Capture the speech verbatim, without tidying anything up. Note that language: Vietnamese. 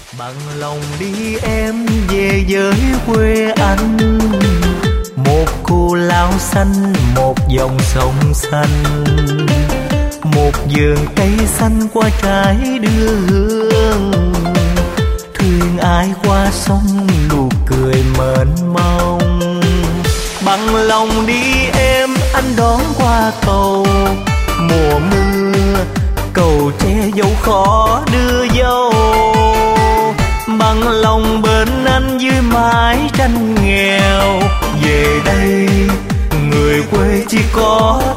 Bằng lòng đi em về với quê anh, một cô lao xanh, một dòng sông xanh, một vườn cây xanh qua trái đường. Thuyền ai qua sông nụ cười mến mong. Bằng lòng đi em anh đón qua cầu, mùa mưa cầu che dấu khó đưa dâu. Bằng lòng bên anh dưới mái tranh nghèo, về đây người quê chỉ có